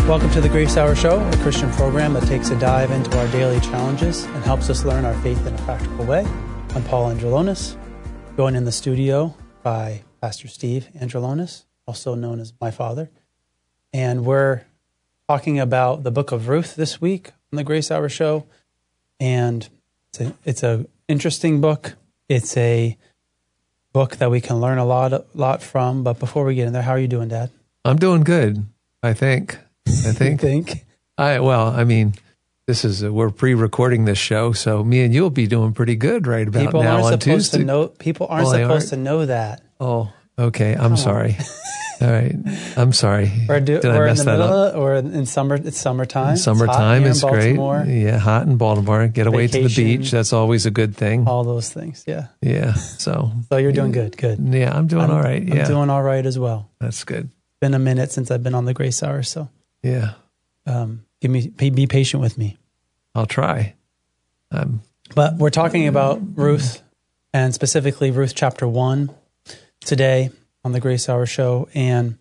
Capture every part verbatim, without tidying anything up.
Welcome to the Grace Hour Show, a Christian program that takes a dive into our daily challenges and helps us learn our faith in a practical way. I'm Paul Angelonis, joined in the studio by Pastor Steve Angelonis, also known as my father. And we're talking about the book of Ruth this week on the Grace Hour Show. And it's a, it's a interesting book. It's a book that we can learn a lot, a lot from. But before we get in there, how are you doing, Dad? I'm doing good, I think. I think. You think? I well, I mean, this is uh, we're pre-recording this show, so me and you will be doing pretty good right about people now aren't on supposed Tuesday. To know, people aren't well, supposed aren't. to know that. Oh, okay. I'm sorry. All right, I'm sorry. We're, do, Did I we're mess in the that middle up? of, or in summer. It's summertime. Summertime it's is great. Baltimore. Yeah, hot in Baltimore. Get away to the Vacation. beach. That's always a good thing. All those things. Yeah. Yeah. So. So you're doing good. Good. Yeah, I'm doing I'm, all right. Yeah, I'm doing all right as well. That's good. Been a minute since I've been on the Grace Hour, so Yeah. um, give me be patient with me. I'll try. Um, But we're talking about Ruth, and specifically Ruth chapter one today on the Grace Hour Show. And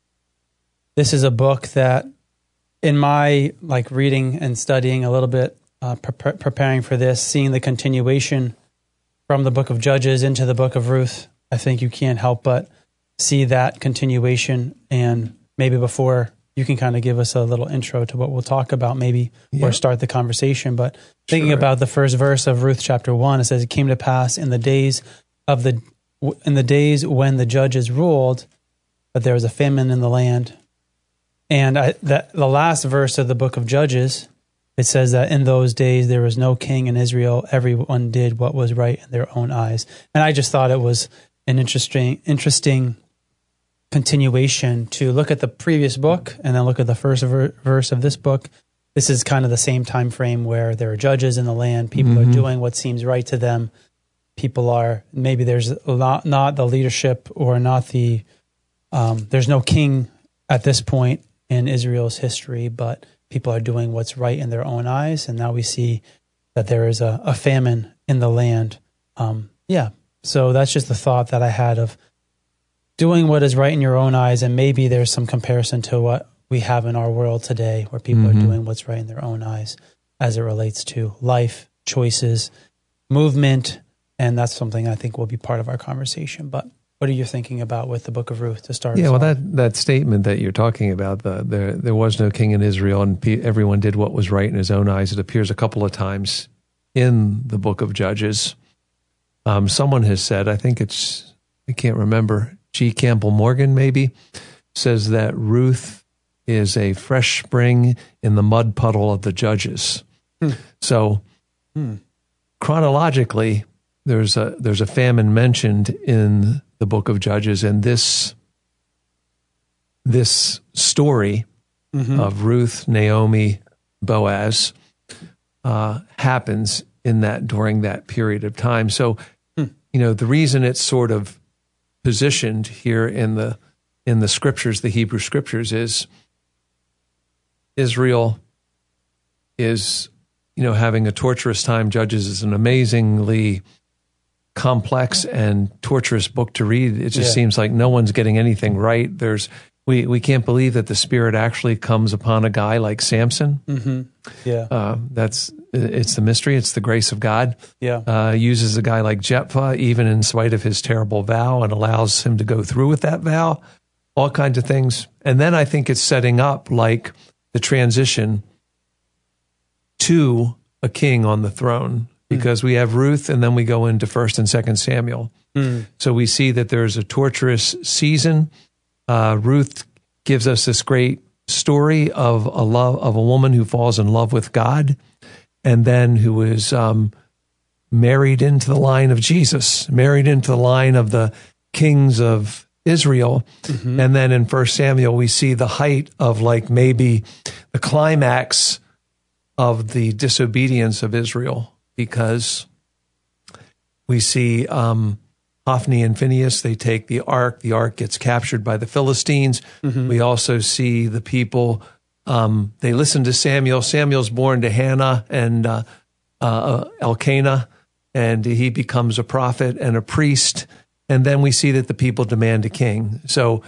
this is a book that, in my like reading and studying a little bit, uh, pre- preparing for this, seeing the continuation from the book of Judges into the book of Ruth, I think you can't help but see that continuation. And maybe before you can kind of give us a little intro to what we'll talk about, maybe, Yeah. or start the conversation. But thinking Sure. about the first verse of Ruth chapter one, it says, "It came to pass in the days of the in the days when the judges ruled, that there was a famine in the land." And I, that the last verse of the book of Judges, it says that in those days there was no king in Israel; everyone did what was right in their own eyes. And I just thought it was an interesting, interesting. continuation to look at the previous book and then look at the first ver- verse of this book. This is kind of the same time frame where there are judges in the land. People Mm-hmm. are doing what seems right to them. People are, maybe there's not, not the leadership or not the, um, there's no king at this point in Israel's history, but people are doing what's right in their own eyes. And now we see that there is a, a famine in the land. Um, yeah. So that's just the thought that I had of doing what is right in your own eyes, and maybe there's some comparison to what we have in our world today, where people Mm-hmm. are doing what's right in their own eyes as it relates to life, choices, movement, and that's something I think will be part of our conversation. But what are you thinking about with the book of Ruth to start? Yeah, us well, off? that, that statement that you're talking about, the, there there was no king in Israel, and pe- everyone did what was right in his own eyes. It appears a couple of times in the book of Judges. Um, someone has said, I think it's, I can't remember, G. Campbell Morgan maybe, says that Ruth is a fresh spring in the mud puddle of the Judges. Hmm. So Hmm. chronologically, there's a there's a famine mentioned in the book of Judges, and this this story Mhm. of Ruth, Naomi, Boaz uh, happens in that during that period of time. So, Hmm. you know, the reason it's sort of positioned here in the in the scriptures, the Hebrew scriptures, is Israel is, you know, having a torturous time. Judges is an amazingly complex and torturous book to read. It just Yeah. seems like no one's getting anything right. There's we we can't believe that the Spirit actually comes upon a guy like Samson. Mhm. Yeah. Uh, that's it's the mystery. It's the grace of God. Yeah. Uh, uses a guy like Jephthah, even in spite of his terrible vow, and allows him to go through with that vow. All kinds of things. And then I think it's setting up like the transition to a king on the throne, because we have Ruth, and then we go into First and Second Samuel. Mm. So we see that there's a torturous season. Uh, Ruth gives us this great story of a love of a woman who falls in love with God, and then who is um, married into the line of Jesus, married into the line of the kings of Israel. Mm-hmm. And then in First Samuel, we see the height of like maybe the climax of the disobedience of Israel, because we see um, Hophni and Phinehas, they take the ark. The ark gets captured by the Philistines. Mm-hmm. We also see the people, um, they listen to Samuel. Samuel's born to Hannah and uh, uh, Elkanah, and he becomes a prophet and a priest. And then we see that the people demand a king. So,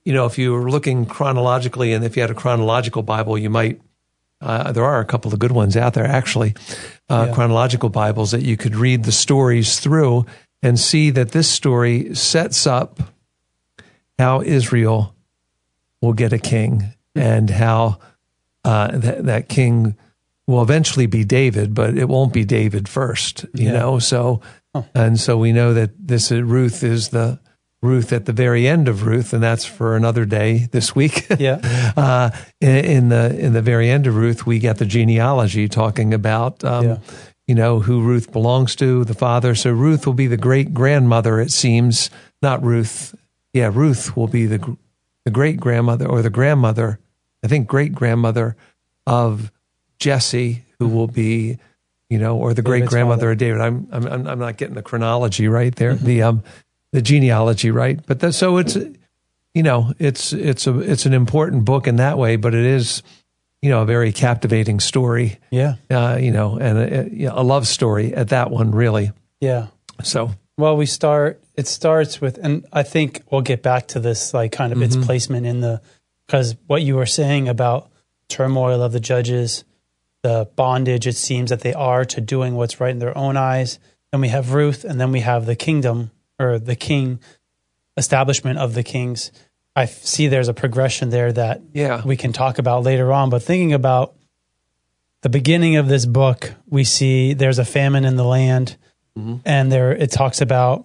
you know, if you were looking chronologically, and if you had a chronological Bible, you might, uh, there are a couple of good ones out there, actually, uh, yeah. chronological Bibles that you could read the stories through and see that this story sets up how Israel will get a king, mm-hmm. and how uh, that, that king will eventually be David, but it won't be David first, you yeah. know? So, oh. and so we know that this uh, Ruth is the Ruth at the very end of Ruth, and that's for another day this week. Yeah. uh, in, in the in the very end of Ruth, we get the genealogy talking about, um, yeah. you know, who Ruth belongs to, the father. So Ruth will be the great grandmother, it seems. Not Ruth. Yeah, Ruth will be the the great grandmother or the grandmother. I think great grandmother of Jesse, who will be, you know, or the great grandmother of David. I'm I'm I'm not getting the chronology right there. Mm-hmm. The um. the genealogy, right? But that, so it's, you know, it's it's a it's an important book in that way, but it is, you know, a very captivating story. Yeah. Uh, you know, and a, a love story at that one, really. Yeah. So, well, we start. It starts with, and I think we'll get back to this, like kind of mm-hmm. its placement in the, because what you were saying about turmoil of the judges, the bondage it seems that they are to doing what's right in their own eyes. Then we have Ruth, and then we have the kingdom, or the king, establishment of the kings. I f- see there's a progression there that yeah. we can talk about later on. But thinking about the beginning of this book, we see there's a famine in the land, mm-hmm. and there it talks about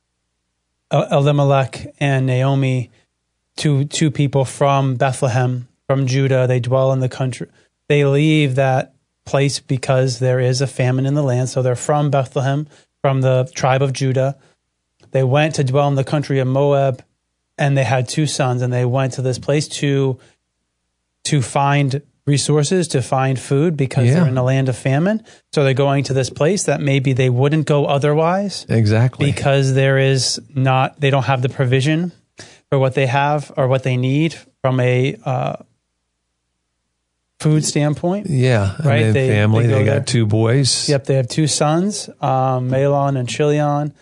Elimelech and Naomi, two two people from Bethlehem, from Judah. They dwell in the country. They leave that place because there is a famine in the land. So they're from Bethlehem, from the tribe of Judah. They went to dwell in the country of Moab, and they had two sons, and they went to this place to to find resources, to find food, because yeah. they're in a land of famine. So they're going to this place that maybe they wouldn't go otherwise. Exactly. Because there is not, they don't have the provision for what they have or what they need from a uh, food standpoint. Yeah. Right. And they, family, they, they got there. two boys. Yep. They have two sons, um, Mahlon and Chilion.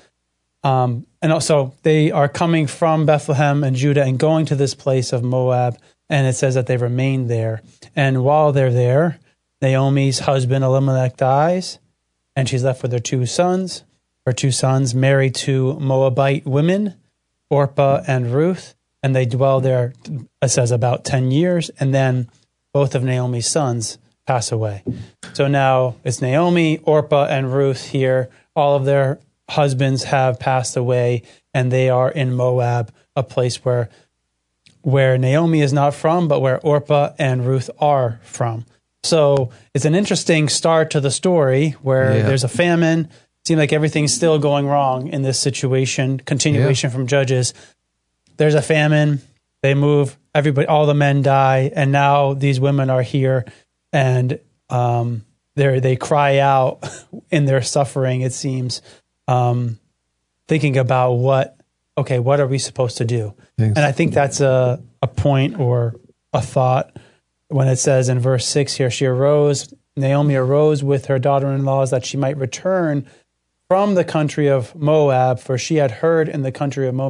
Um, and also they are coming from Bethlehem and Judah and going to this place of Moab. And it says that they remained there. And while they're there, Naomi's husband Elimelech dies, and she's left with her two sons. Her two sons married to Moabite women, Orpah and Ruth, and they dwell there, it says, about ten years. And then both of Naomi's sons pass away. So now it's Naomi, Orpah, and Ruth here. All of their husbands have passed away, and they are in Moab, a place where where Naomi is not from, but where Orpah and Ruth are from. So it's an interesting start to the story where yeah. there's a famine. It seems like everything's still going wrong in this situation. Continuation yeah. from Judges. There's a famine. They move. Everybody, all the men die, and now these women are here, and um, they they cry out in their suffering. It seems. Um, thinking about what, okay, what are we supposed to do? Thanks. And I think that's a, a point or a thought when it says in verse six here, she arose, Naomi arose with her daughter-in-laws that she might return from the country of Moab, for she had heard in the country of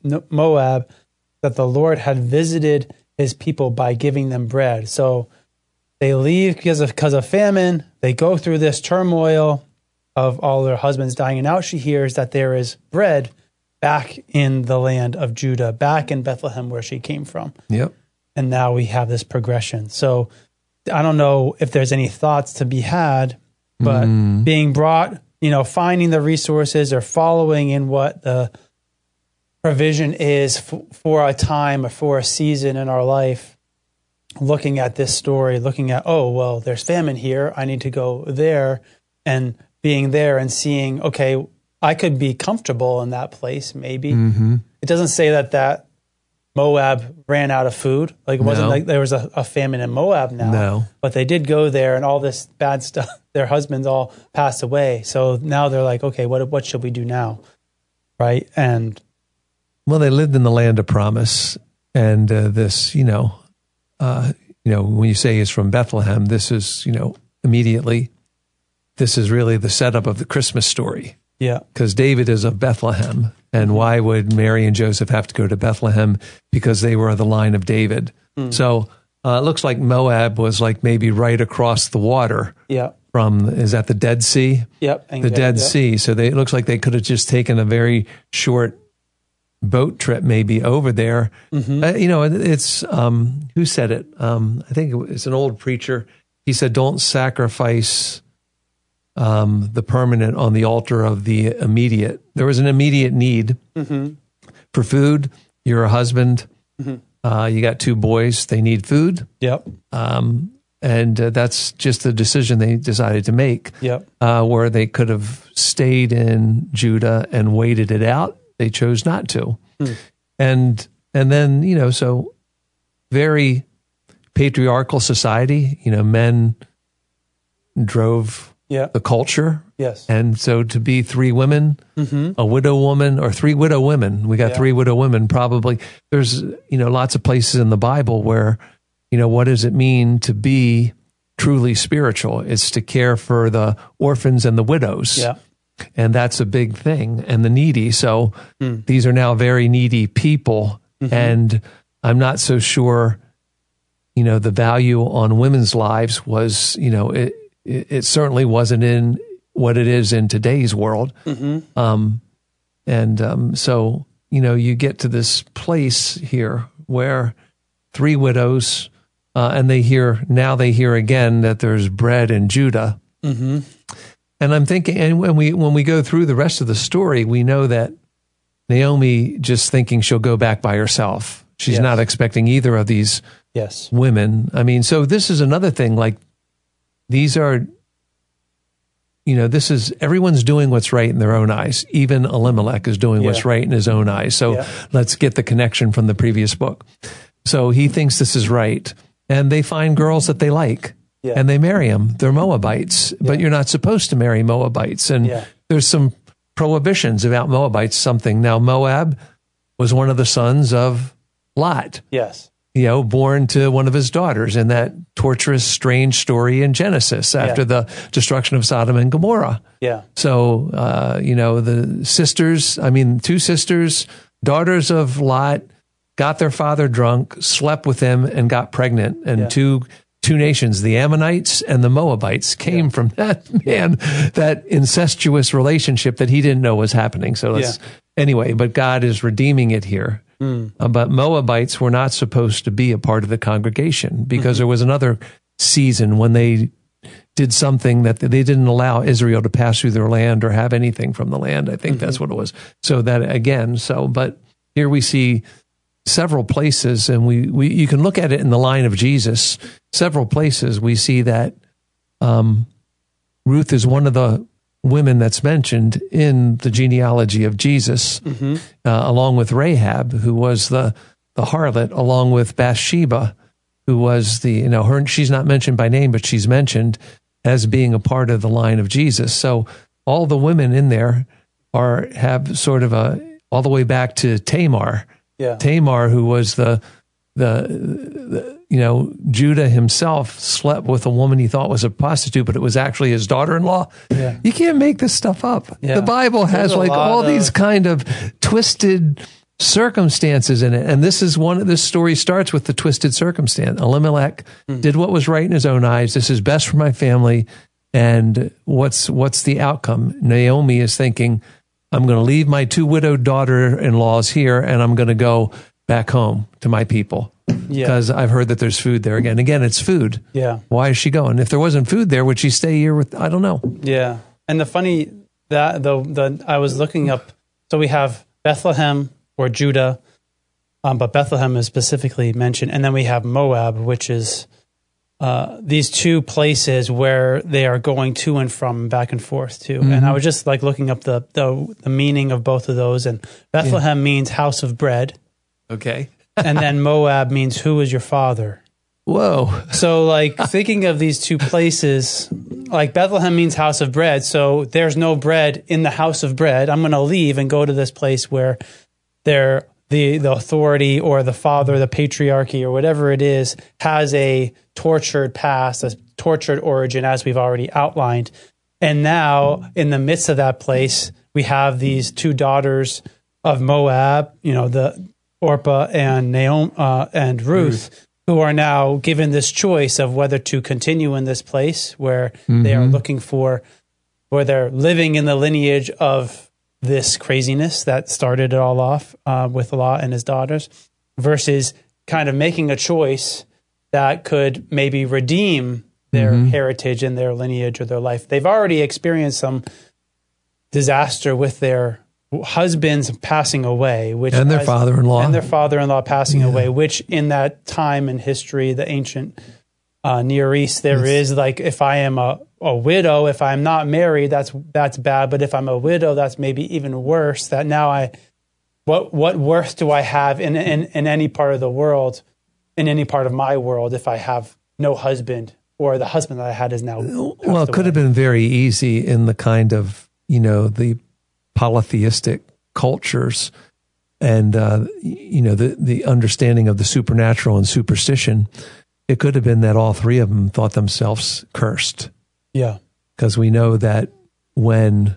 Moab that the Lord had visited his people by giving them bread. So they leave because of, because of famine. They go through this turmoil of all their husbands dying, and now she hears that there is bread back in the land of Judah, back in Bethlehem where she came from. Yep. And now we have this progression. So I don't know if there's any thoughts to be had, but mm. being brought, you know, finding the resources or following in what the provision is f- for a time or for a season in our life, looking at this story, looking at, oh, well, there's famine here. I need to go there, and being there and seeing, okay, I could be comfortable in that place, maybe. Mm-hmm. It doesn't say that that Moab ran out of food. Like, it wasn't no. like there was a, a famine in Moab now. No. But they did go there, and all this bad stuff, their husbands all passed away. So now they're like, okay, what what should we do now? Right? And well, they lived in the land of promise. And uh, this, you know, uh, you know, when you say he's from Bethlehem, this is, you know, immediately, this is really the setup of the Christmas story. Yeah. Because David is of Bethlehem, And mm-hmm. why would Mary and Joseph have to go to Bethlehem? Because they were of the line of David. Mm. So uh, it looks like Moab was like maybe right across the water. Yeah. From, is that the Dead Sea? Yep. The Dead yep. Sea. So they, it looks like they could have just taken a very short boat trip maybe over there. Mm-hmm. Uh, you know, it, it's, um, who said it? Um, I think it's an old preacher. He said, don't sacrifice um, the permanent on the altar of the immediate. There was an immediate need mm-hmm. for food. You're a husband. Mm-hmm. Uh, you got two boys. They need food. Yep. Um, and uh, that's just the decision they decided to make. Yep. Uh, where they could have stayed in Judah and waited it out. They chose not to. Mm. And and then, you know, so very patriarchal society, you know, men drove yeah. the culture. Yes. And so to be three women, mm-hmm. a widow woman, or three widow women, we got yeah. three widow women probably. There's, you know, lots of places in the Bible where, you know, what does it mean to be truly spiritual? It's to care for the orphans and the widows. Yeah. And that's a big thing, and the needy. So mm. these are now very needy people. Mm-hmm. And I'm not so sure, you know, the value on women's lives was, you know, it, it, it certainly wasn't in what it is in today's world. Mm-hmm. Um, and um, so, you know, you get to this place here where three widows, uh, and they hear, now they hear again that there's bread in Judah. Mm-hmm. And I'm thinking, and when we when we go through the rest of the story, we know that Naomi just thinking she'll go back by herself. She's yes. not expecting either of these yes. women. I mean, so this is another thing. Like, these are, you know, this is, everyone's doing what's right in their own eyes. Even Elimelech is doing yeah. what's right in his own eyes. So yeah. let's get the connection from the previous book. So he thinks this is right. And they find girls that they like. Yeah. And they marry them. They're Moabites, yeah. but you're not supposed to marry Moabites. And yeah. there's some prohibitions about Moabites, something. Now, Moab was one of the sons of Lot. Yes. You know, born to one of his daughters in that torturous, strange story in Genesis after yeah. the destruction of Sodom and Gomorrah. Yeah. So, uh, you know, the sisters, I mean, two sisters, daughters of Lot, got their father drunk, slept with him, and got pregnant. And yeah. two Two nations, the Ammonites and the Moabites, came yeah. from that man, that incestuous relationship that he didn't know was happening. So let's, yeah. anyway, but God is redeeming it here. Mm. Uh, but Moabites were not supposed to be a part of the congregation because mm-hmm. there was another season when they did something that they didn't allow Israel to pass through their land or have anything from the land. I think mm-hmm. that's what it was. So that again, so, but here we see several places, and we, we you can look at it in the line of Jesus. Several places we see that um, Ruth is one of the women that's mentioned in the genealogy of Jesus, mm-hmm. uh, along with Rahab, who was the the harlot, along with Bathsheba, who was the you know her. She's not mentioned by name, but she's mentioned as being a part of the line of Jesus. So all the women in there are have sort of a all the way back to Tamar. Yeah. Tamar, who was the, the, the, you know, Judah himself slept with a woman he thought was a prostitute, but it was actually his daughter-in-law. Yeah. You can't make this stuff up. Yeah. The Bible has There's like all of... these kind of twisted circumstances in it. And this is one, this story starts with the twisted circumstance. Elimelech mm. did what was right in his own eyes. This is best for my family. And what's, what's the outcome? Naomi is thinking, I'm going to leave my two widowed daughter-in-laws here, and I'm going to go back home to my people because yeah. I've heard that there's food there again. Again, it's food. Yeah. Why is she going? If there wasn't food there, would she stay here with? I don't know. Yeah. And the funny that the the I was looking up. So we have Bethlehem or Judah, um, but Bethlehem is specifically mentioned, and then we have Moab, which is uh, these two places where they are going to and from, back and forth to. Mm-hmm. And I was just like looking up the, the the meaning of both of those. And Bethlehem yeah. means house of bread. Okay. And then Moab means who is your father? Whoa. So like thinking of these two places, like Bethlehem means house of bread. So there's no bread in the house of bread. I'm going to leave and go to this place where there the the authority or the father, the patriarchy or whatever it is, has a tortured past, a tortured origin, as we've already outlined. And now in the midst of that place, we have these two daughters of Moab, you know, the Orpah and Naomi uh, and Ruth, Ruth, who are now given this choice of whether to continue in this place where mm-hmm. they are looking for, where they're living in the lineage of this craziness that started it all off uh, with Lot and his daughters, versus kind of making a choice that could maybe redeem their mm-hmm. heritage and their lineage or their life. They've already experienced some disaster with their husbands passing away, which and their has, father-in-law and their father-in-law passing yeah. away, which in that time in history, the ancient uh, Near East, there yes. is like, if I am a, a widow, if I'm not married, that's that's bad. But if I'm a widow, that's maybe even worse. That now I, what what worth do I have in in, in any part of the world, in any part of my world, if I have no husband, or the husband that I had is now well, it could away. have been very easy in the kind of, you know, the polytheistic cultures and, uh, you know, the, the understanding of the supernatural and superstition. It could have been that all three of them thought themselves cursed. Yeah. Because we know that when,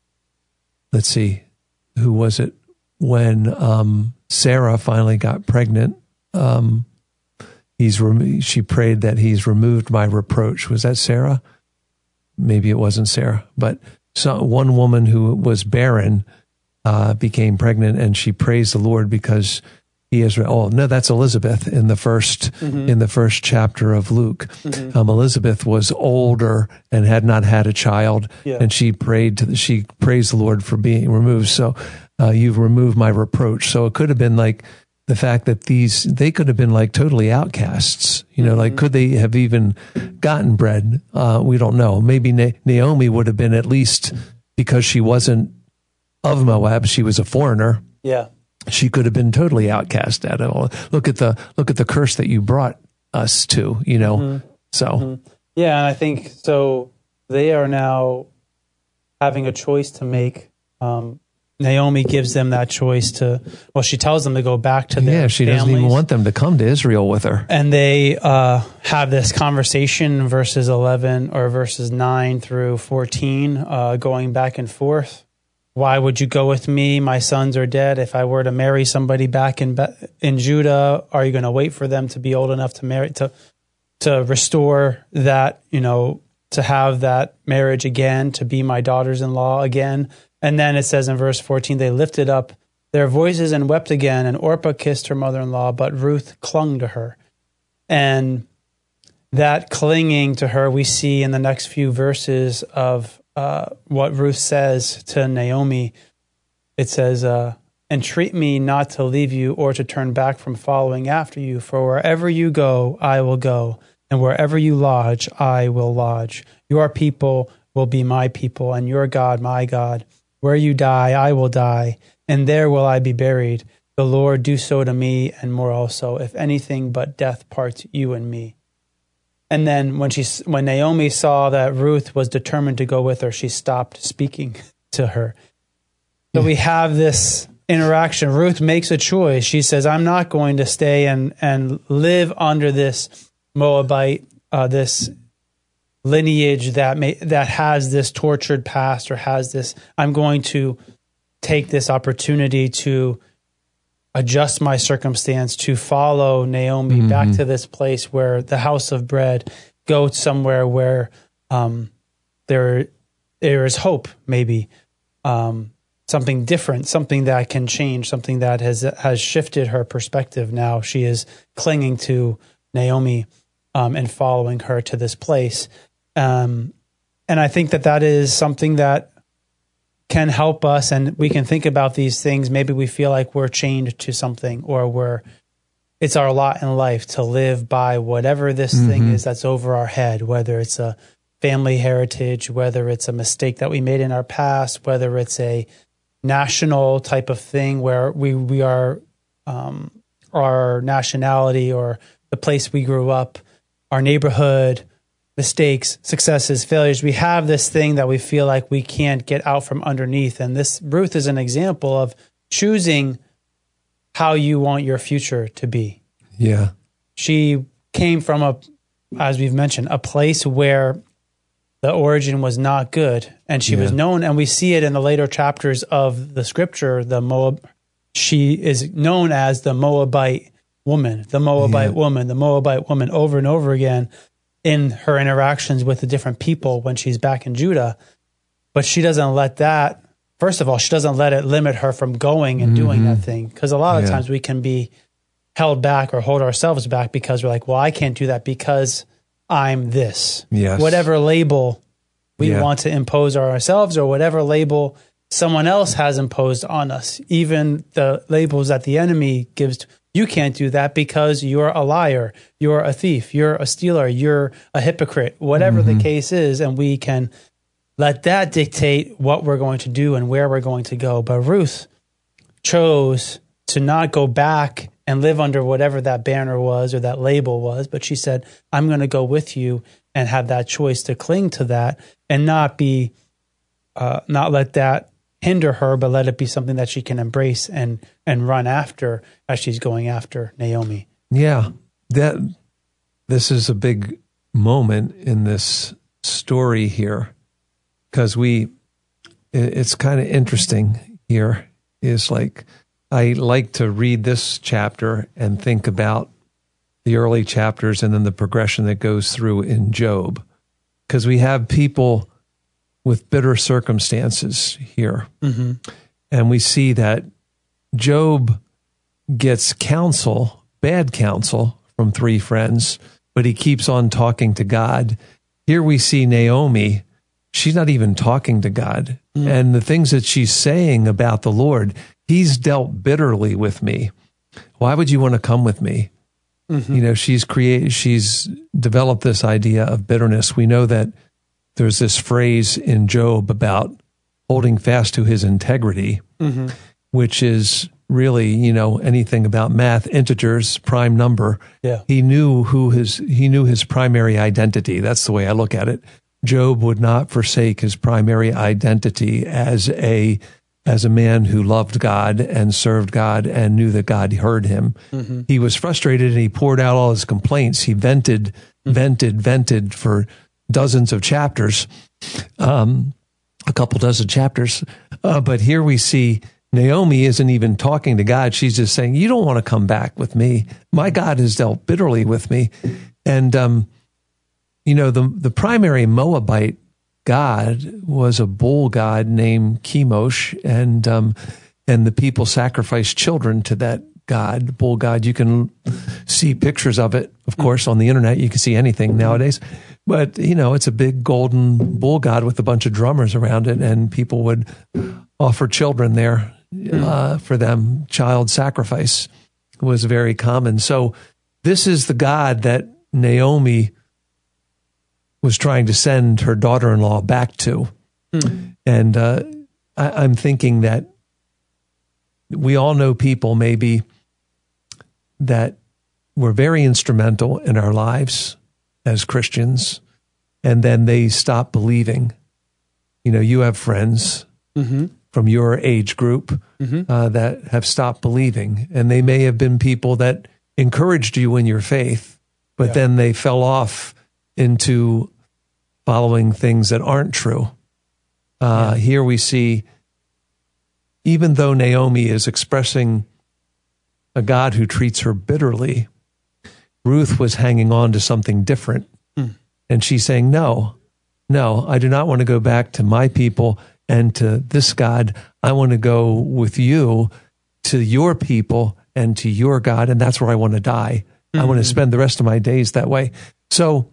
let's see, who was it? When um, Sarah finally got pregnant, um, he's rem- she prayed that he's removed my reproach. Was that Sarah? Maybe it wasn't Sarah, but so one woman who was barren uh, became pregnant, and she praised the Lord because he is. Oh no, that's Elizabeth in the first mm-hmm. in the first chapter of Luke. Mm-hmm. Um, Elizabeth was older and had not had a child, yeah. and she prayed to the, she praised the Lord for being removed. So uh, you've removed my reproach. So it could have been like the fact that these, they could have been like totally outcasts, you know, mm-hmm. like could they have even gotten bread? Uh, we don't know. Maybe Na- Naomi would have been, at least because she wasn't of Moab, she was a foreigner. Yeah. She could have been totally outcast at all. Look at the, look at the curse that you brought us to, you know, mm-hmm. so. Mm-hmm. Yeah. And I think, so they are now having a choice to make. um, Naomi gives them that choice to, well, she tells them to go back to their Yeah, she families. doesn't even want them to come to Israel with her. And they uh, have this conversation, verses eleven or verses nine through fourteen, uh, going back and forth. Why would you go with me? My sons are dead. If I were to marry somebody back in in Judah, are you going to wait for them to be old enough to marry, to to restore that, you know, to have that marriage again, to be my daughters-in-law again? And then it says in verse fourteen, they lifted up their voices and wept again, and Orpah kissed her mother-in-law, but Ruth clung to her. And that clinging to her, we see in the next few verses of uh, what Ruth says to Naomi. It says, uh, entreat me not to leave you or to turn back from following after you, for wherever you go, I will go, and wherever you lodge, I will lodge. Your people will be my people, and your God, my God. Where you die, I will die, and there will I be buried. The Lord do so to me, and more also, if anything but death parts you and me. And then when she, when Naomi saw that Ruth was determined to go with her, she stopped speaking to her. So yeah. we have this interaction. Ruth makes a choice. She says, I'm not going to stay and, and live under this Moabite, uh, this lineage that may, that has this tortured past or has this. I'm going to take this opportunity to adjust my circumstance, to follow Naomi mm-hmm. back to this place where the house of bread, go somewhere where um, there there is hope, maybe um, something different, something that can change, something that has has shifted her perspective. Now she is clinging to Naomi um, and following her to this place. Um, and I think that that is something that can help us, and we can think about these things. Maybe we feel like we're chained to something, or we're, it's our lot in life to live by whatever this mm-hmm. thing is that's over our head, whether it's a family heritage, whether it's a mistake that we made in our past, whether it's a national type of thing where we, we are, um, our nationality or the place we grew up, our neighborhood, mistakes, successes, failures. We have this thing that we feel like we can't get out from underneath. And this Ruth is an example of choosing how you want your future to be. Yeah. She came from a, as we've mentioned, a place where the origin was not good. And she yeah. was known, and we see it in the later chapters of the scripture, the Moab, she is known as the Moabite woman, the Moabite yeah. woman, the Moabite woman over and over again in her interactions with the different people when she's back in Judah. But she doesn't let that, first of all, she doesn't let it limit her from going and mm-hmm. doing that thing. Because a lot of yeah. times we can be held back or hold ourselves back because we're like, well, I can't do that because I'm this. Yes. Whatever label we yeah. want to impose on ourselves or whatever label someone else has imposed on us. Even the labels that the enemy gives to, you can't do that because you're a liar, you're a thief, you're a stealer, you're a hypocrite, whatever mm-hmm. the case is, and we can let that dictate what we're going to do and where we're going to go. But Ruth chose to not go back and live under whatever that banner was or that label was, but she said, I'm going to go with you and have that choice to cling to that and not be, uh, not let that hinder her, but let it be something that she can embrace and and run after as she's going after Naomi. Yeah, that this is a big moment in this story here because we, it's kind of interesting here. Is like I like to read this chapter and think about the early chapters and then the progression that goes through in Job, because we have people with bitter circumstances here. Mm-hmm. And we see that Job gets counsel, bad counsel from three friends, but he keeps on talking to God. Here we see Naomi, she's not even talking to God. Mm. And the things that she's saying about the Lord, he's dealt bitterly with me. Why would you want to come with me? Mm-hmm. You know, she's created, she's developed this idea of bitterness. We know that there's this phrase in Job about holding fast to his integrity, mm-hmm. which is really, you know, anything about math, integers, prime number. Yeah. He knew who his, he knew his primary identity. That's the way I look at it. Job would not forsake his primary identity as a, as a man who loved God and served God and knew that God heard him. Mm-hmm. He was frustrated and he poured out all his complaints. He vented, mm-hmm. vented, vented for dozens of chapters, um, a couple dozen chapters. Uh, but here we see Naomi isn't even talking to God. She's just saying, you don't want to come back with me. My God has dealt bitterly with me. And, um, you know, the, the primary Moabite god was a bull god named Chemosh. And, um, and the people sacrificed children to that god, bull god. You can see pictures of it, of course, on the internet. You can see anything nowadays. But, you know, it's a big golden bull god with a bunch of drummers around it, and people would offer children there uh, for them. Child sacrifice was very common. So this is the god that Naomi was trying to send her daughter-in-law back to. Mm. And uh, I, I'm thinking that we all know people maybe that were very instrumental in our lives as Christians, and then they stop believing. You know, you have friends mm-hmm. from your age group mm-hmm. uh, that have stopped believing, and they may have been people that encouraged you in your faith, but yeah. then they fell off into following things that aren't true. Uh, yeah. Here we see, even though Naomi is expressing a God who treats her bitterly, Ruth was hanging on to something different. Mm. And she's saying, no, no, I do not want to go back to my people and to this God. I want to go with you to your people and to your God. And that's where I want to die. Mm-hmm. I want to spend the rest of my days that way. So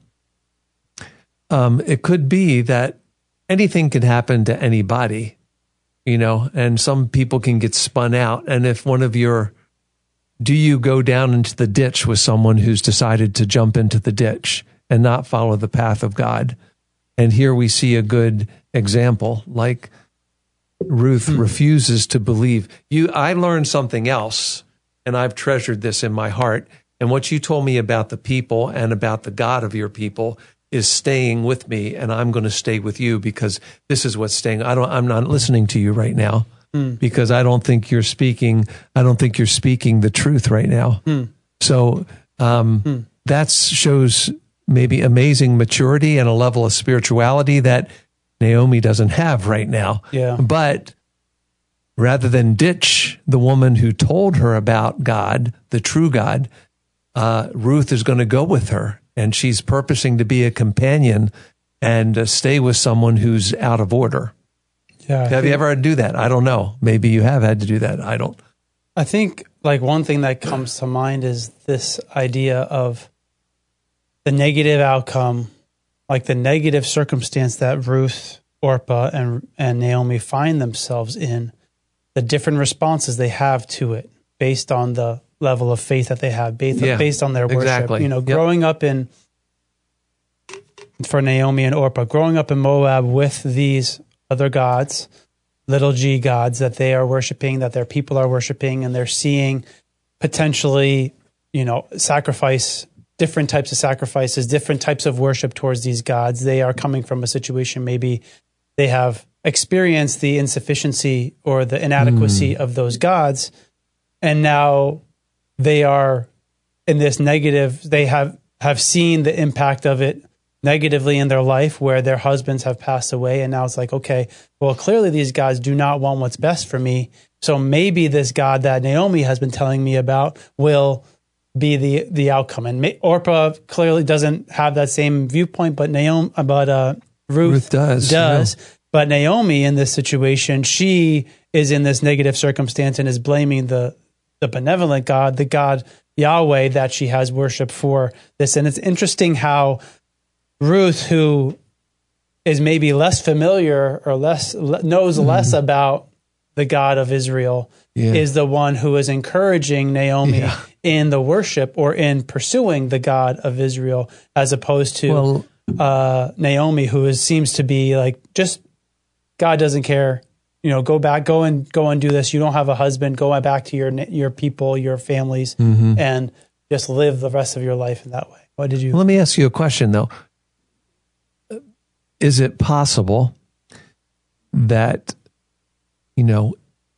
um, it could be that anything can happen to anybody, you know, and some people can get spun out. And if one of your Do you go down into the ditch with someone who's decided to jump into the ditch and not follow the path of God? And here we see a good example, like Ruth hmm. refuses to believe. You, I learned something else, and I've treasured this in my heart. And what you told me about the people and about the God of your people is staying with me, and I'm going to stay with you because this is what's staying. I don't, I'm not listening to you right now. Mm. Because I don't think you're speaking, I don't think you're speaking the truth right now. Mm. So um, mm. that shows maybe amazing maturity and a level of spirituality that Naomi doesn't have right now. Yeah. But rather than ditch the woman who told her about God, the true God, uh, Ruth is going to go with her, and she's purposing to be a companion and uh, stay with someone who's out of order. Yeah. Have you ever had to do that? I don't know. Maybe you have had to do that. I don't. I think like one thing that comes to mind is this idea of the negative outcome, like the negative circumstance that Ruth, Orpah, and and Naomi find themselves in, the different responses they have to it based on the level of faith that they have, based, yeah, based on their worship. Exactly. You know, yep. growing up in, for Naomi and Orpah, growing up in Moab with these other gods, little g gods that they are worshiping, that their people are worshiping, and they're seeing potentially, you know, sacrifice, different types of sacrifices, different types of worship towards these gods. They are coming from a situation, maybe they have experienced the insufficiency or the inadequacy mm. of those gods, and now they are in this negative, they have, have seen the impact of it negatively in their life where their husbands have passed away. And now it's like, okay, well, clearly these gods do not want what's best for me. So maybe this God that Naomi has been telling me about will be the, the outcome. And May, Orpah clearly doesn't have that same viewpoint, but Naomi, but uh, Ruth, Ruth does. does. Yeah. But Naomi in this situation, she is in this negative circumstance and is blaming the, the benevolent God, the God Yahweh that she has worshiped for this. And it's interesting how Ruth, who is maybe less familiar or less knows mm. less about the God of Israel, yeah. is the one who is encouraging Naomi yeah. in the worship or in pursuing the God of Israel, as opposed to well, uh, Naomi, who is, seems to be like, just God doesn't care. You know, go back, go and go and do this. You don't have a husband. Go back to your your people, your families, mm-hmm. and just live the rest of your life in that way. What did you? Well, let me ask you a question, though. Is it possible that, you know,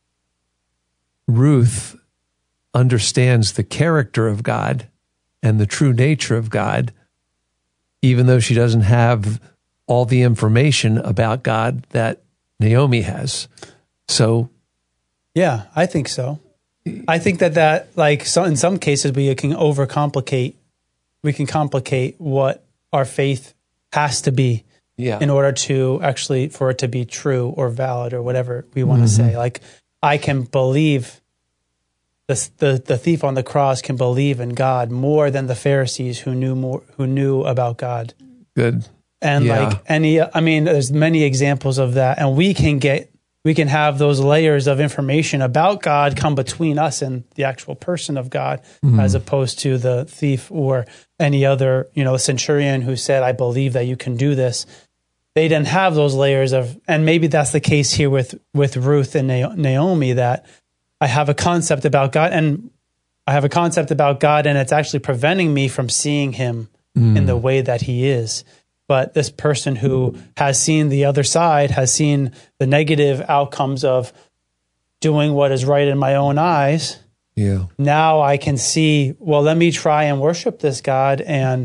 Ruth understands the character of God and the true nature of God, even though she doesn't have all the information about God that Naomi has? So, yeah, I think so. I think that that, like, so in some cases, we can overcomplicate, we can complicate what our faith has to be. Yeah. In order to actually, for it to be true or valid or whatever we want mm-hmm. to say. Like, I can believe, the, the the thief on the cross can believe in God more than the Pharisees who knew more, who knew about God. Good. And yeah. like any, I mean, there's many examples of that. And we can get, we can have those layers of information about God come between us and the actual person of God, mm-hmm. as opposed to the thief or any other, you know, centurion who said, I believe that you can do this. They didn't have those layers of, and maybe that's the case here with, with Ruth and Naomi, that I have a concept about God and I have a concept about God and it's actually preventing me from seeing him mm. in the way that he is. But this person who has seen the other side, has seen the negative outcomes of doing what is right in my own eyes. Yeah. Now I can see, well, let me try and worship this God. And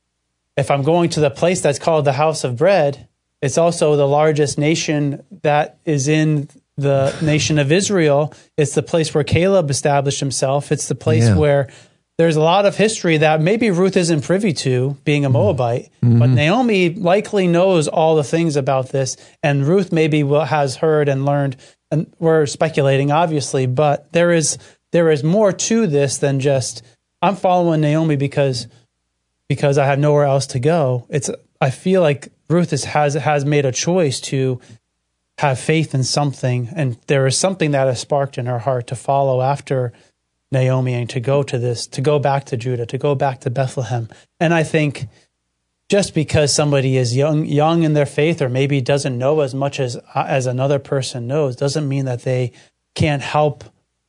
if I'm going to the place that's called the House of Bread, it's also the largest nation that is in the nation of Israel. It's the place where Caleb established himself. It's the place yeah. where there's a lot of history that maybe Ruth isn't privy to, being a Moabite, mm-hmm. but Naomi likely knows all the things about this, and Ruth maybe will, has heard and learned, and we're speculating, obviously, but there is there is more to this than just, I'm following Naomi because because I have nowhere else to go. It's I feel like Ruth is, has has made a choice to have faith in something, and there is something that is sparked in her heart to follow after Naomi and to go to this, to go back to Judah, to go back to Bethlehem. And I think just because somebody is young, young in their faith, or maybe doesn't know as much as as another person knows, doesn't mean that they can't help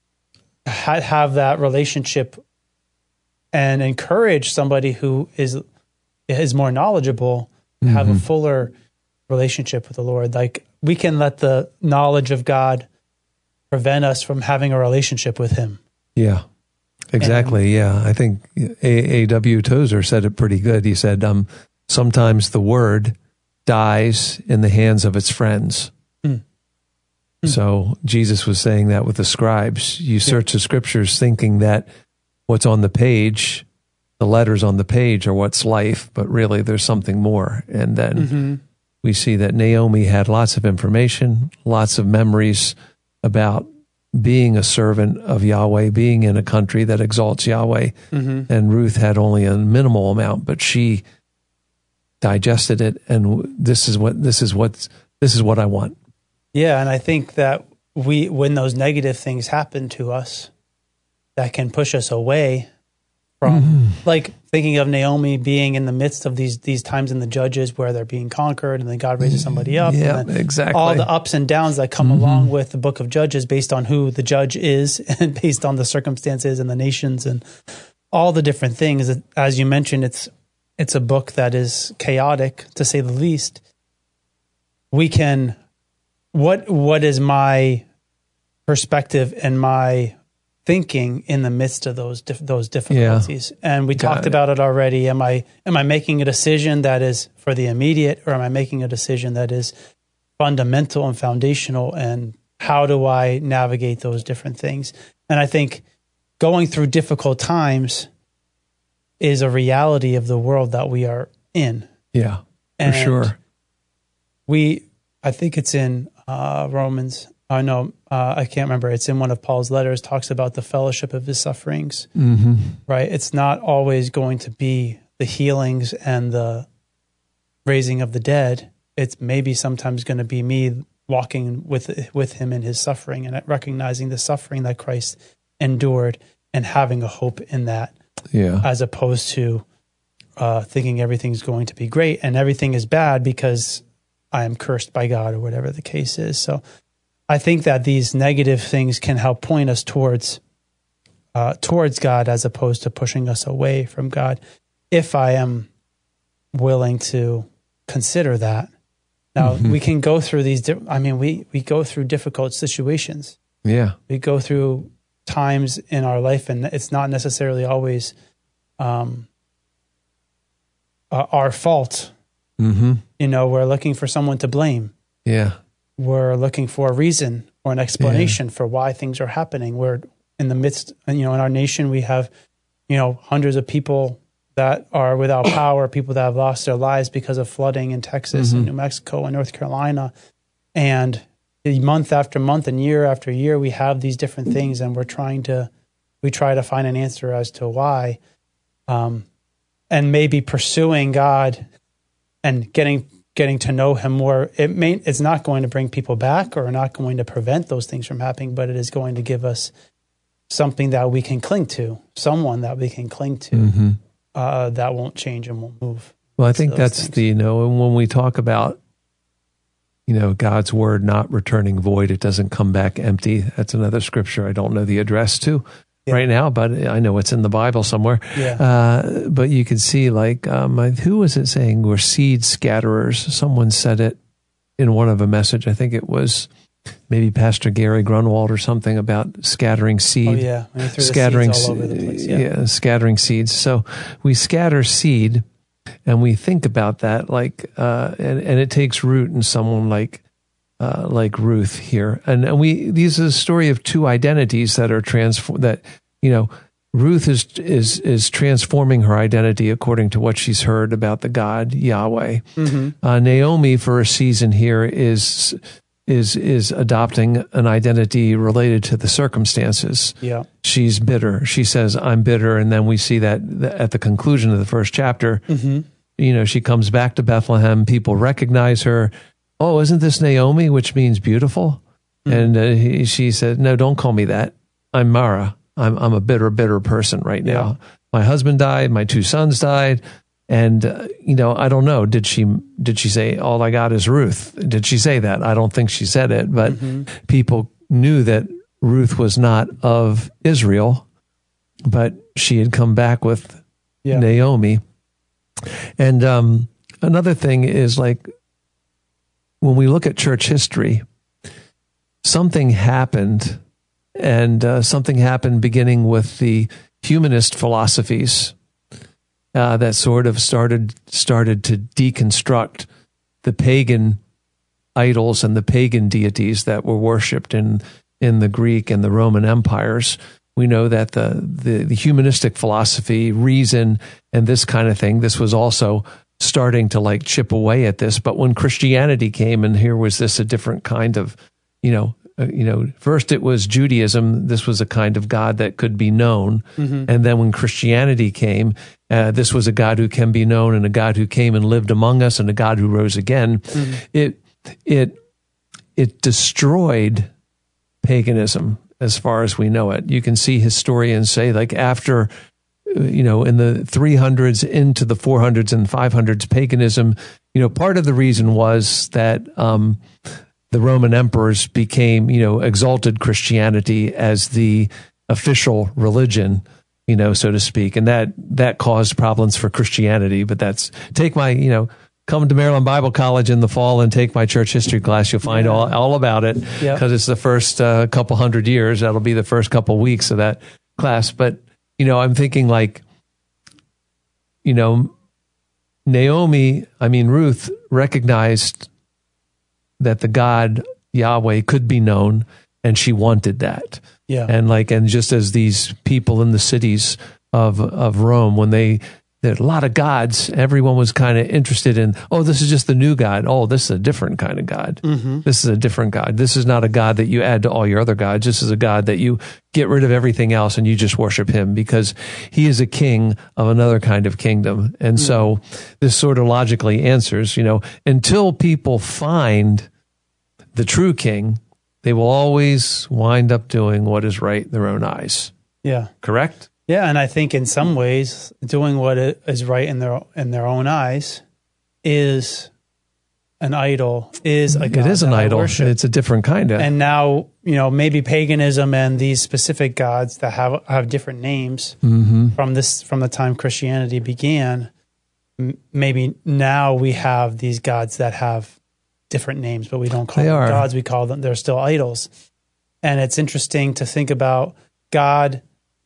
ha- have that relationship and encourage somebody who is is more knowledgeable to mm-hmm. have a fuller relationship with the Lord. Like, we can let the knowledge of God prevent us from having a relationship with him. Yeah, exactly. And, yeah, I think A W Tozer said it pretty good. He said, um, sometimes the word dies in the hands of its friends. Hmm. So Jesus was saying that with the scribes. You search yeah. the scriptures thinking that what's on the page, the letters on the page are what's life, but really there's something more. And then mm-hmm. we see that Naomi had lots of information, lots of memories about being a servant of Yahweh, being in a country that exalts Yahweh. Mm-hmm. And Ruth had only a minimal amount, but she digested it. And this is what, this is what, this is what I want. Yeah, and I think that we, when those negative things happen to us, that can push us away from, mm-hmm. like thinking of Naomi being in the midst of these these times in the Judges where they're being conquered, and then God raises somebody up. Yeah, and then exactly. All the ups and downs that come mm-hmm. along with the book of Judges based on who the judge is and based on the circumstances and the nations and all the different things. As you mentioned, it's it's a book that is chaotic, to say the least. We can... What what is my perspective and my thinking in the midst of those dif- those difficulties? Yeah. And we Got talked it. about it already. Am I am I making a decision that is for the immediate, or am I making a decision that is fundamental and foundational? And how do I navigate those different things? And I think going through difficult times is a reality of the world that we are in. Yeah, for and sure. We, I think it's in. Uh, Romans, I uh, know, uh, I can't remember. It's in one of Paul's letters, talks about the fellowship of his sufferings, mm-hmm. right? It's not always going to be the healings and the raising of the dead. It's maybe sometimes going to be me walking with with him in his suffering and recognizing the suffering that Christ endured and having a hope in that, yeah. as opposed to uh, thinking everything's going to be great and everything is bad because I am cursed by God, or whatever the case is. So I think that these negative things can help point us towards uh, towards God, as opposed to pushing us away from God, if I am willing to consider that. Now, mm-hmm. we can go through these, di- I mean, we, we go through difficult situations. Yeah. We go through times in our life, and it's not necessarily always um, uh, our fault. Mm-hmm. You know, we're looking for someone to blame. Yeah. We're looking for a reason or an explanation yeah. for why things are happening. We're in the midst, you know, in our nation, we have, you know, hundreds of people that are without power, people that have lost their lives because of flooding in Texas mm-hmm. and New Mexico and North Carolina. And month after month and year after year, we have these different things, and we're trying to, we try to find an answer as to why. Um, and maybe pursuing God and getting getting to know him more, it may, it's not going to bring people back or not going to prevent those things from happening, but it is going to give us something that we can cling to, someone that we can cling to, mm-hmm. uh, that won't change and won't move. Well, I think that's things. the, you know, and when we talk about, you know, God's word not returning void, it doesn't come back empty. That's another scripture I don't know the address to. Yeah. Right now, but I know it's in the Bible somewhere. Yeah. Uh, but you can see, like, um, who was it saying? We're seed scatterers. Someone said it in one of a message. I think it was maybe Pastor Gary Grunwald or something about scattering seed. Oh yeah, scattering seeds all over the place. Yeah. yeah, scattering seeds. So we scatter seed, and we think about that, like, uh, and and it takes root in someone like. Uh, like Ruth here, and, and we these is a story of two identities that are transform that you know Ruth is is is transforming her identity according to what she's heard about the God Yahweh. Mm-hmm. Uh, Naomi, for a season here, is is is adopting an identity related to the circumstances. Yeah, she's bitter. She says, "I'm bitter," and then we see that at the conclusion of the first chapter. Mm-hmm. You know, she comes back to Bethlehem. People recognize her. Oh, isn't this Naomi, which means beautiful? Mm-hmm. And uh, he, she said, no, don't call me that. I'm Mara. I'm I'm a bitter, bitter person right now. Yeah. My husband died. My two sons died. And, uh, you know, I don't know. Did she did she say, all I got is Ruth? Did she say that? I don't think she said it. But mm-hmm. people knew that Ruth was not of Israel, but she had come back with yeah. Naomi. And um, another thing is, like, when we look at church history, something happened, and uh, something happened beginning with the humanist philosophies uh, that sort of started started to deconstruct the pagan idols and the pagan deities that were worshipped in in the Greek and the Roman empires. We know that the, the, the humanistic philosophy, reason, and this kind of thing, this was also starting to like chip away at this. But when Christianity came, and here was this a different kind of, you know, uh, you know, first it was Judaism. This was a kind of God that could be known. Mm-hmm. And then when Christianity came, uh, this was a God who can be known, and a God who came and lived among us, and a God who rose again. Mm-hmm. It, it, it destroyed paganism as far as we know it. You can see historians say, like, after, you know, in the three hundreds into the four hundreds and five hundreds, paganism, you know, part of the reason was that um, the Roman emperors became, you know, exalted Christianity as the official religion, you know, so to speak. And that, that caused problems for Christianity. But that's, take my, you know, come to Maryland Bible College in the fall and take my church history class. You'll find yeah. all, all about it, because yep. it's the first uh, couple hundred years. That'll be the first couple weeks of that class. But, you know, I'm thinking like, you know, Naomi, I mean, Ruth recognized that the God Yahweh could be known, and she wanted that. Yeah. And like, and just as these people in the cities of, of Rome, when they, there are a lot of gods, everyone was kind of interested in, oh, this is just the new God. Oh, this is a different kind of God. Mm-hmm. This is a different God. This is not a God that you add to all your other gods. This is a God that you get rid of everything else and you just worship him, because he is a king of another kind of kingdom. And mm-hmm. so this sort of logically answers, you know, until people find the true king, they will always wind up doing what is right in their own eyes. Yeah. Correct? Yeah, and I think in some ways, doing what is right in their in their own eyes is an idol, is a God. It is an idol. It's a different kind of. And now, you know, maybe paganism and these specific gods that have have different names mm-hmm. from this from the time Christianity began. M- maybe now we have these gods that have different names, but we don't call they them are. gods. We call them, they're still idols. And it's interesting to think about God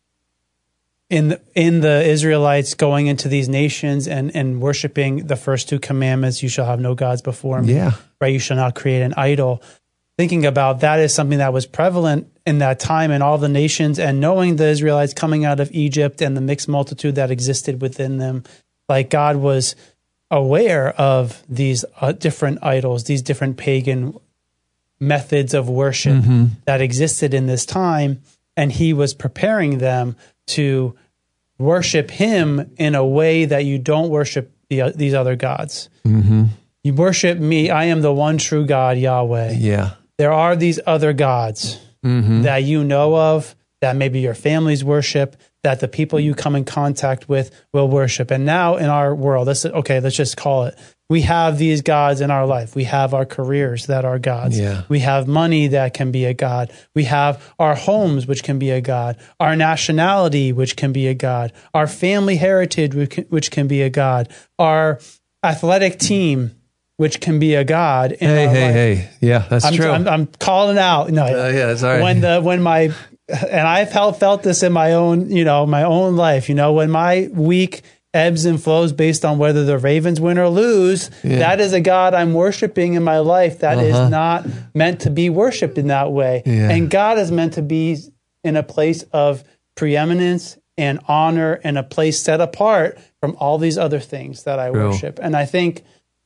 in the, in the Israelites going into these nations and, and worshiping the first two commandments, you shall have no gods before me, yeah. right? You shall not create an idol. Thinking about that is something that was prevalent in that time in all the nations, and knowing the Israelites coming out of Egypt and the mixed multitude that existed within them, like God was aware of these uh, different idols, these different pagan methods of worship mm-hmm. that existed in this time, and he was preparing them to worship him in a way that you don't worship the, uh, these other gods. Mm-hmm. You worship me. I am the one true God, Yahweh. Yeah. There are these other gods mm-hmm. that you know of, that maybe your families worship, that the people you come in contact with will worship. And now in our world, let's, okay, let's just call it, we have these gods in our life. We have our careers that are gods. Yeah. We have money that can be a god. We have our homes, which can be a god. Our nationality, which can be a god. Our family heritage, which can, which can be a god. Our athletic team, which can be a god. In hey, our hey, life. hey. Yeah, that's I'm, true. I'm, I'm calling out. No, uh, yeah, it's all right. When the, when my, and I've felt, felt this in my own, you know, my own life, you know, when my week ebbs and flows based on whether the Ravens win or lose, yeah. that is a God I'm worshiping in my life that uh-huh. is not meant to be worshiped in that way. Yeah. And God is meant to be in a place of preeminence and honor, and a place set apart from all these other things that I True. worship. And I think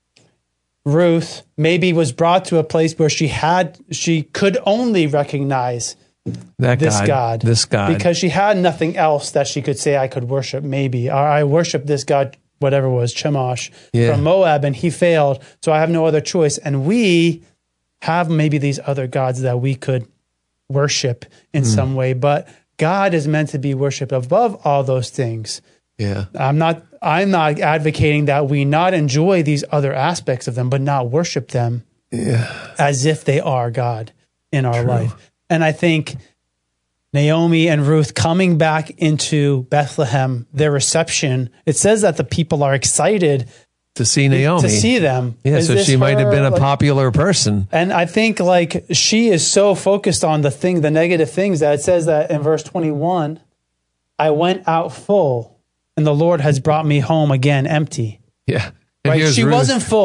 Ruth maybe was brought to a place where she had, she could only recognize that this God, God, this God, because she had nothing else that she could say, I could worship maybe, or I worship this God, whatever it was, Chemosh yeah. from Moab, and he failed, so I have no other choice. And we have maybe these other gods that we could worship in mm. some way, but God is meant to be worshipped above all those things. Yeah, I'm not. I'm not advocating that we not enjoy these other aspects of them, but not worship them yeah. as if they are God in our True. life. And I think Naomi and Ruth coming back into Bethlehem, their reception, it says that the people are excited to see Naomi, to see them. Yeah, is so she might have been a like, popular person. And I think like she is so focused on the thing, the negative things, that it says that in verse twenty-one, I went out full and the Lord has brought me home again empty. Yeah. Right? She Ruth. wasn't full.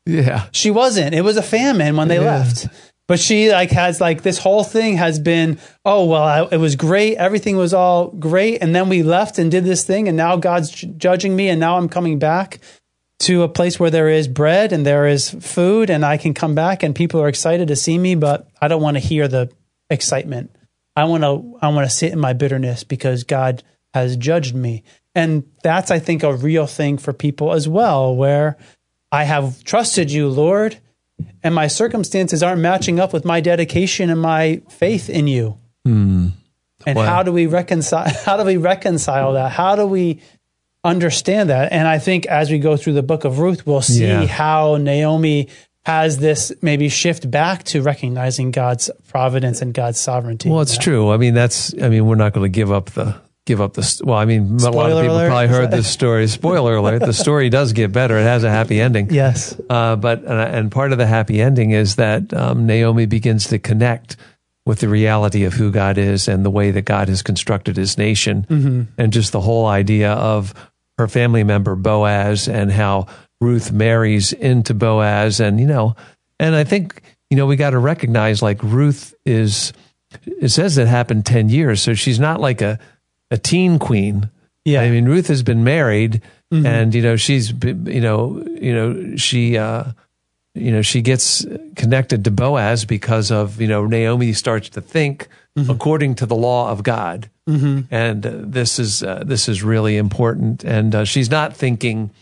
Yeah. She wasn't. It was a famine when they Yeah. left. But she like has like this whole thing has been, oh, well, I, it was great. Everything was all great. And then we left and did this thing. And now God's j- judging me. And now I'm coming back to a place where there is bread and there is food and I can come back and people are excited to see me. But I don't want to hear the excitement. I want to, I want to sit in my bitterness because God has judged me. And that's, I think, a real thing for people as well, where I have trusted you, Lord, and my circumstances aren't matching up with my dedication and my faith in you. Mm. And Wow. how do we reconcile? How do we reconcile that? How do we understand that? And I think as we go through the book of Ruth, we'll see Yeah. how Naomi has this maybe shift back to recognizing God's providence and God's sovereignty. Well, it's true. I mean, that's, I mean, we're not going to give up the, give up the, well, I mean, a lot of Spoiler people alert. probably heard this story. Spoiler alert. The story does get better. It has a happy ending. Yes. Uh, but, and, and part of the happy ending is that um, Naomi begins to connect with the reality of who God is and the way that God has constructed his nation. Mm-hmm. And just the whole idea of her family member Boaz and how Ruth marries into Boaz. And, you know, and I think, you know, we got to recognize like Ruth is, it says it happened ten years. So she's not like a, a teen queen. Yeah. I mean, Ruth has been married Mhm. and, you know, she's, been, you know, you know, she, uh, you know, she gets connected to Boaz because of, you know, Naomi starts to think Mhm. according to the law of God. Mhm. And uh, this is, uh, this is really important. And uh, she's not thinking,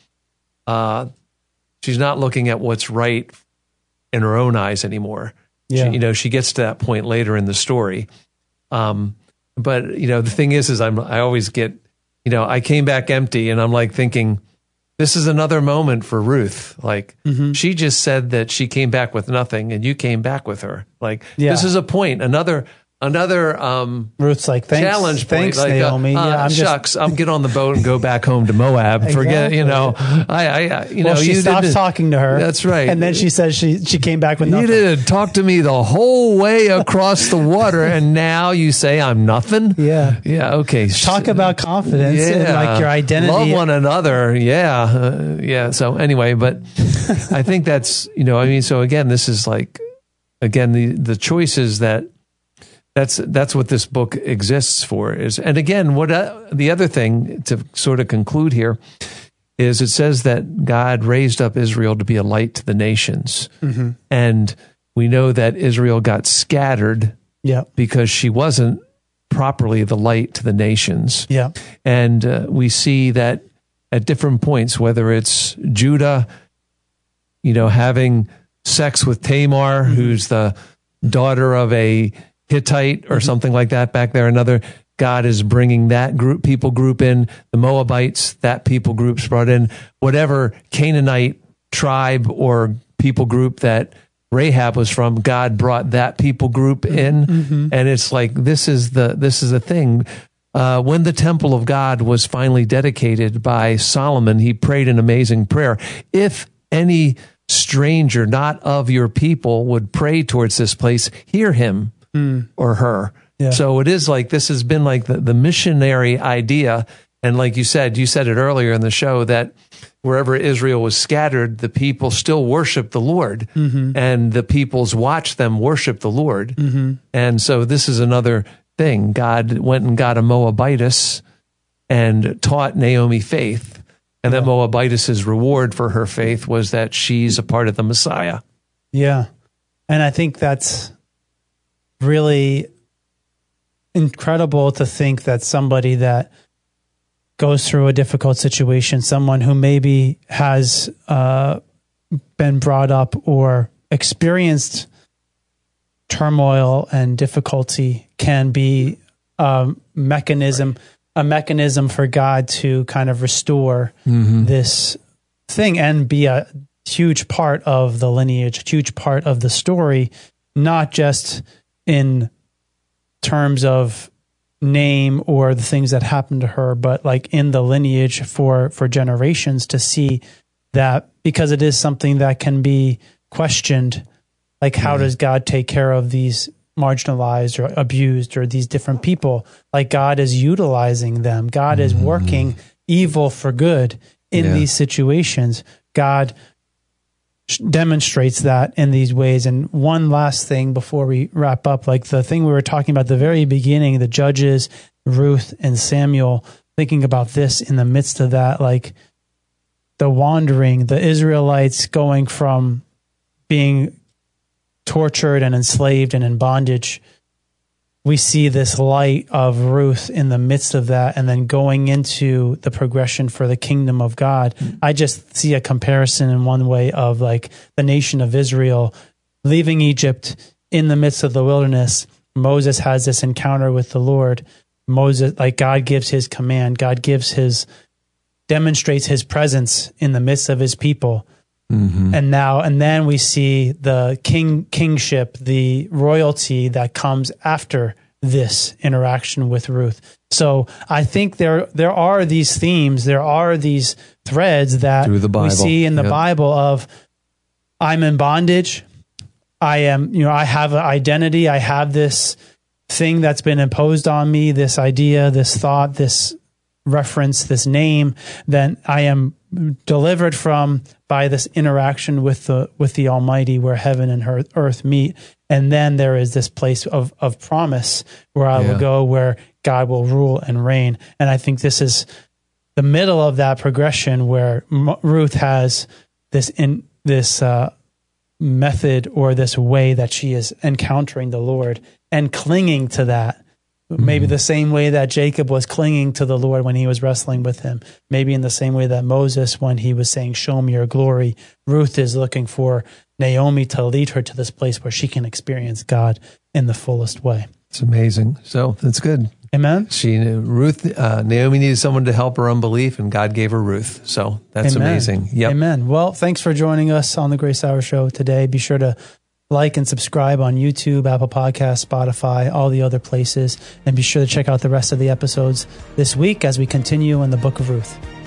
uh, she's not looking at what's right in her own eyes anymore. Yeah. She, you know, she gets to that point later in the story. Um, but you know, the thing is, is I'm, I always get, you know, I came back empty and I'm like thinking, this is another moment for Ruth. Like Mhm. she just said that she came back with nothing and you came back with her. Like Yeah. this is a point, another, another, um, Ruth's like, thanks, challenge point. thanks, Like, uh, Naomi. uh, yeah, I'm shucks, I'll get on the boat and go back home to Moab. Forget, you know, I, I, you well, know, she you stops didn't- talking to her. That's right. And then she says she she came back with You nothing. didn't talk to me the whole way across the water, and now you say I'm nothing. Yeah. Yeah. Okay. Talk about confidence and like your identity. Love one another. Yeah. Uh, yeah. So anyway, but I think that's, you know, I mean, so again, this is like, again, the, the choices that that's, that's what this book exists for is. And again, what, uh, the other thing to sort of conclude here is it says that God raised up Israel to be a light to the nations. Mhm. And we know that Israel got scattered Yeah. because she wasn't properly the light to the nations. Yeah. And uh, we see that at different points, whether it's Judah, you know, having sex with Tamar, Mm-hmm. who's the daughter of a Hittite or something like that back there, another, God is bringing that group, people group in, the Moabites, that people group's brought in, whatever Canaanite tribe or people group that Rahab was from, God brought that people group in. Mm-hmm. And it's like, this is the, this is the thing. Uh, when the temple of God was finally dedicated by Solomon, he prayed an amazing prayer. If any stranger not of your people would pray towards this place, hear him Mm. or her. Yeah. So it is like, this has been like the, the missionary idea. And like you said, you said it earlier in the show that wherever Israel was scattered, the people still worship the Lord, Mm-hmm. and the peoples watch them worship the Lord. Mm-hmm. And so this is another thing. God went and got a Moabitess and taught Naomi faith. And that Moabitess's reward for her faith was that she's a part of the Messiah. Yeah. And I think that's really incredible to think that somebody that goes through a difficult situation, someone who maybe has uh, been brought up or experienced turmoil and difficulty, can be a mechanism, a mechanism for God to kind of restore Mm-hmm. this thing and be a huge part of the lineage, a huge part of the story, not just in terms of name or the things that happened to her, but like in the lineage for, for generations to see that, because it is something that can be questioned. Like, how does God take care of these marginalized or abused or these different people? Like, God is utilizing them. God is working evil for good in Yeah. these situations. God demonstrates that in these ways. And one last thing before we wrap up, like the thing we were talking about at the very beginning, the Judges, Ruth, and Samuel, thinking about this in the midst of that, like the wandering, the Israelites going from being tortured and enslaved and in bondage. We see this light of Ruth in the midst of that, and then going into the progression for the kingdom of God. I just see a comparison in one way of like the nation of Israel leaving Egypt in the midst of the wilderness. Moses has this encounter with the Lord. Moses, like God gives his command, God gives his, demonstrates his presence in the midst of his people. Mm-hmm. And now, and then we see the king, kingship, the royalty that comes after this interaction with Ruth. So I think there, there are these themes, there are these threads that we see in the yep. Bible of, I'm in bondage. I am, you know, I have an identity. I have this thing that's been imposed on me, this idea, this thought, this reference, this name, then I am delivered from by this interaction with the with the Almighty, where heaven and her, earth meet. And then there is this place of, of promise where I yeah. will go, where God will rule and reign. And I think this is the middle of that progression, where M- Ruth has this in this uh, method or this way that she is encountering the Lord and clinging to that. Maybe the same way that Jacob was clinging to the Lord when he was wrestling with him. Maybe in the same way that Moses, when he was saying, show me your glory, Ruth is looking for Naomi to lead her to this place where she can experience God in the fullest way. It's amazing. So that's good. Amen. She, Ruth, uh, Naomi needed someone to help her unbelief, and God gave her Ruth. So that's Amen. amazing. Yep. Amen. Well, thanks for joining us on the Grace Hour Show today. Be sure to like and subscribe on YouTube, Apple Podcasts, Spotify, all the other places. And be sure to check out the rest of the episodes this week as we continue in the book of Ruth.